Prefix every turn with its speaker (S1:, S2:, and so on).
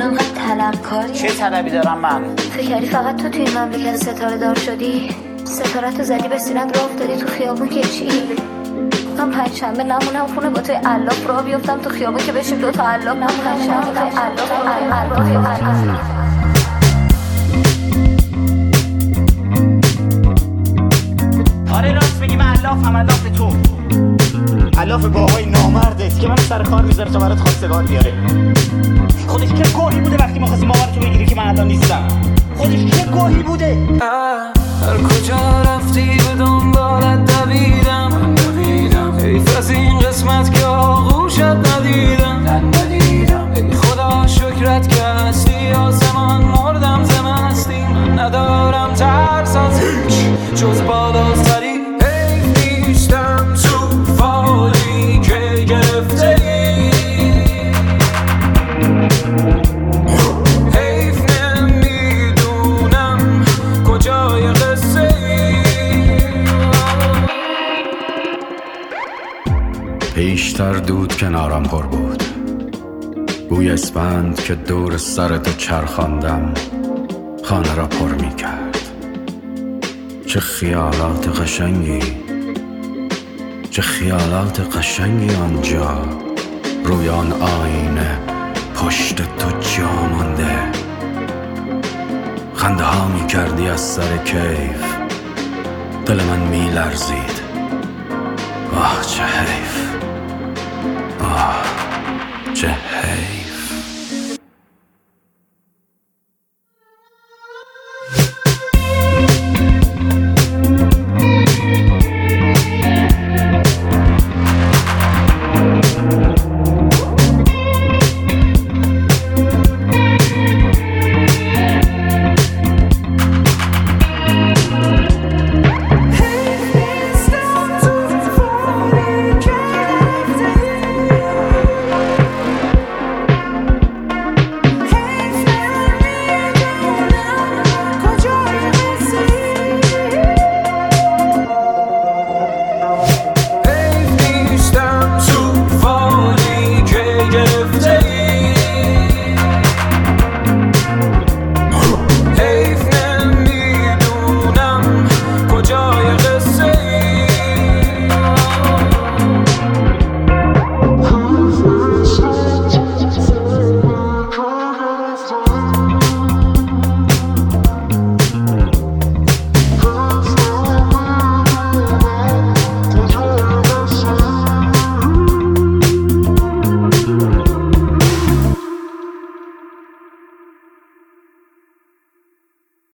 S1: چرا انقدر طلبکاری؟
S2: چه طلبی دارم من؟
S1: فکر کردی فقط تو توی این مملکت ستاره دار شدی؟ ستاره‌تو زدی به سینت راه افتادی تو خیابون که چی؟ من پنجشنبه نمونم خونه با توی علاف راه بیفتم تو خیابون که بشیم دوتا علاف. من پنجشنبه توی علاف.
S2: آره راست میگی، من علافم، علاف تو، علاف باهای نامردت که منو سر کار میذاره تا برات خواستگار بیاره. خودش چه گوهی بوده وقتی ما خواستیم باورتو بگیری که من الان نیستم؟ خودش چه گوهی بوده؟
S3: هر کجا رفتی به دنبالت دویدم، حیف از این قسمت که آغوشت ندیدم. ای خدا شکرت که هستی آسمان، مردم ز مستی. من ندارم ترس از هیچ جز بالاتری. حیف نیستم تو فالی که گرفته ای، حیف نمیدونم کجای قصه ای.
S4: پیشتر دود کنارم پر بود، بوی اسفند که دور سر تو چرخاندم خانه را پر می کرد. چه خیالات قشنگی، چه خیالات قشنگی آنجا روی آن آینه پشت تو جا مانده. خنده ها می کردی از سر کیف، دل من می لرزید. آه چه حیف، آه چه حیف.